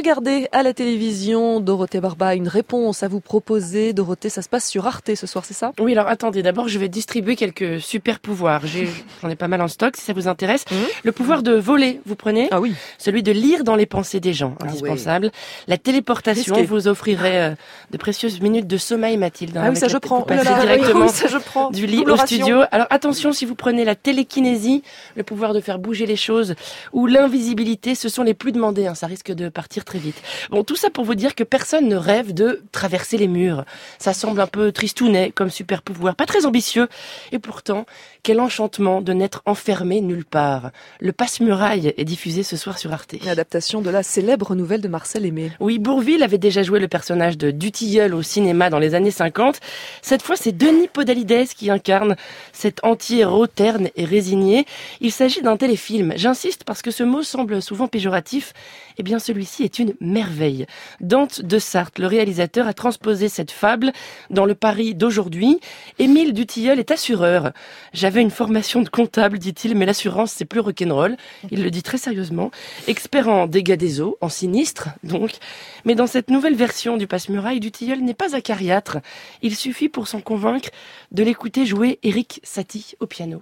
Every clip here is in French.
regardez à la télévision, Dorothée Barba, une réponse à vous proposer. Dorothée, ça se passe sur Arte ce soir, c'est ça? Oui, alors attendez, d'abord je vais distribuer quelques super pouvoirs. J'en ai pas mal en stock si ça vous intéresse. Le pouvoir de voler, vous prenez? Ah oui. Celui de lire dans les pensées des gens, indispensable. La téléportation vous offrirait de précieuses minutes de sommeil, Mathilde. Ah oui, ça je prends. Vous passez directement ça je prends. du lit au studio. Alors attention, si vous prenez la télékinésie, le pouvoir de faire bouger les choses, ou l'invisibilité, ce sont les plus demandés. Ça risque de partir très vite. Bon, tout ça pour vous dire que personne ne rêve de traverser les murs. Ça semble un peu tristounet comme super pouvoir, pas très ambitieux. Et pourtant, quel enchantement de n'être enfermé nulle part. Le Passe-Muraille est diffusé ce soir sur Arte. Une adaptation de la célèbre nouvelle de Marcel Aimé. Oui, Bourvil avait déjà joué le personnage de Dutilleul au cinéma dans les années 50. Cette fois, c'est Denis Podalides qui incarne cet anti-héros terne et résigné. Il s'agit d'un téléfilm. J'insiste parce que ce mot semble souvent péjoratif. Eh bien, celui-ci est une merveille. Dante de Sarthe, le réalisateur, a transposé cette fable dans le Paris d'aujourd'hui. Émile Dutilleul est assureur. J'avais une formation de comptable, dit-il, mais l'assurance, c'est plus rock'n'roll. Il le dit très sérieusement. Expert en dégâts des eaux, en sinistre, donc. Mais dans cette nouvelle version du Passe-Muraille, Dutilleul n'est pas acariâtre. Il suffit pour s'en convaincre de l'écouter jouer Éric Satie au piano.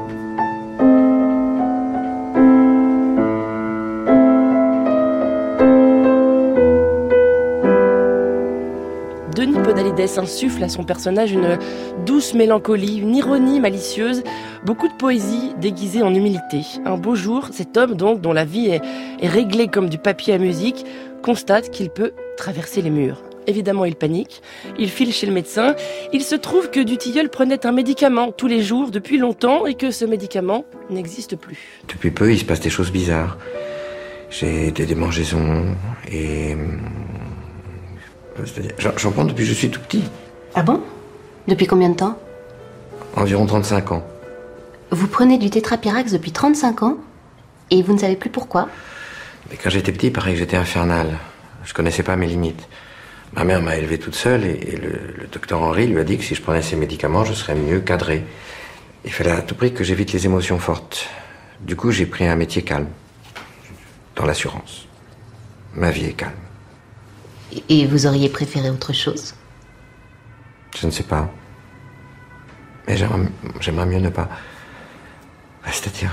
Denis Podalides insuffle à son personnage une douce mélancolie, une ironie malicieuse, beaucoup de poésie déguisée en humilité. Un beau jour, cet homme donc, dont la vie est réglée comme du papier à musique, constate qu'il peut traverser les murs. Évidemment, il panique, il file chez le médecin. Il se trouve que Dutilleul prenait un médicament tous les jours depuis longtemps et que ce médicament n'existe plus. Depuis peu, il se passe des choses bizarres. J'ai des démangeaisons et... J'en prends depuis que je suis tout petit. Ah bon? Depuis combien de temps? Environ 35 ans. Vous prenez du tétrapyrax depuis 35 ans et vous ne savez plus pourquoi? Mais quand j'étais petit, il paraît que j'étais infernal. Je connaissais pas mes limites. Ma mère m'a élevé toute seule et le docteur Henry lui a dit que si je prenais ces médicaments, je serais mieux cadré. Il fallait à tout prix que j'évite les émotions fortes. Du coup, j'ai pris un métier calme. Dans l'assurance. Ma vie est calme. Et vous auriez préféré autre chose? Je ne sais pas. Mais j'aimerais mieux ne pas. C'est-à-dire...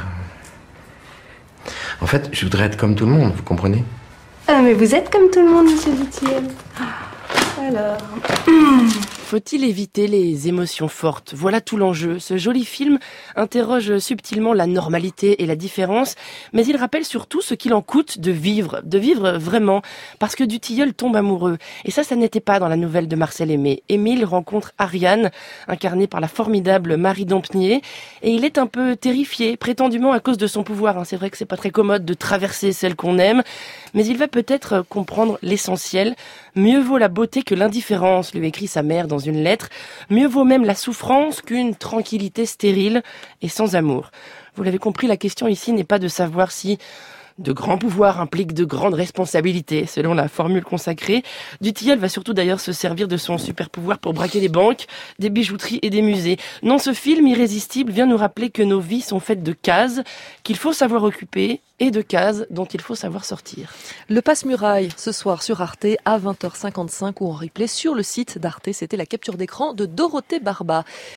En fait, je voudrais être comme tout le monde, vous comprenez? Ah, mais vous êtes comme tout le monde, monsieur Dutilleul. Alors... Faut-il éviter les émotions fortes? Voilà tout l'enjeu. Ce joli film interroge subtilement la normalité et la différence, mais il rappelle surtout ce qu'il en coûte de vivre vraiment, parce que Dutilleul tombe amoureux. Et ça n'était pas dans la nouvelle de Marcel Aimé. Émile rencontre Ariane, incarnée par la formidable Marie Dampnier, et il est un peu terrifié, prétendument à cause de son pouvoir. C'est vrai que c'est pas très commode de traverser celle qu'on aime, mais il va peut-être comprendre l'essentiel. Mieux vaut la beauté que l'indifférence, lui écrit sa mère dans une lettre. Mieux vaut même la souffrance qu'une tranquillité stérile et sans amour. Vous l'avez compris, la question ici n'est pas de savoir si de grands pouvoirs impliquent de grandes responsabilités, selon la formule consacrée. Dutilleul va surtout d'ailleurs se servir de son super pouvoir pour braquer des banques, des bijouteries et des musées. Non, ce film irrésistible vient nous rappeler que nos vies sont faites de cases, qu'il faut savoir occuper, et de cases dont il faut savoir sortir. Le Passe-Muraille, ce soir sur Arte à 20h55 ou en replay sur le site d'Arte. C'était la capture d'écran de Dorothée Barba.